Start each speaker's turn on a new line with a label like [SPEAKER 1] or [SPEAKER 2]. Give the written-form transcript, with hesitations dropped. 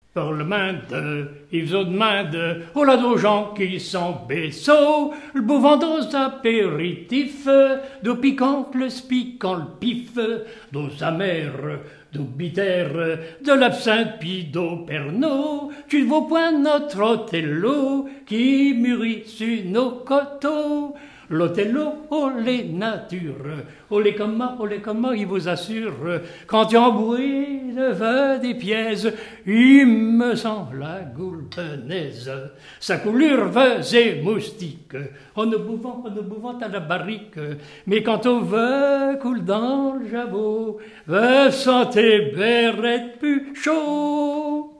[SPEAKER 1] Par le main de, ils ont de main de, oh là d'aux gens qui sont baisseaux, le beau vendos apéritifs, d'eau piquante le spiquant le pif, d'eau amères, d'eau bittère, de l'absinthe puis d'eau pernod, tu ne vaux point notre Othello qui mûrit sur nos coteaux. L'Othello, oh les natures, oh les comment, il vous assure, quand tu embouis le vin des pièces, il me sent la goulpenaise, sa coulure faisait moustique, en ne bouvant à la barrique, mais quand au vin coule dans le jabot, vin santé bérette plus chaud.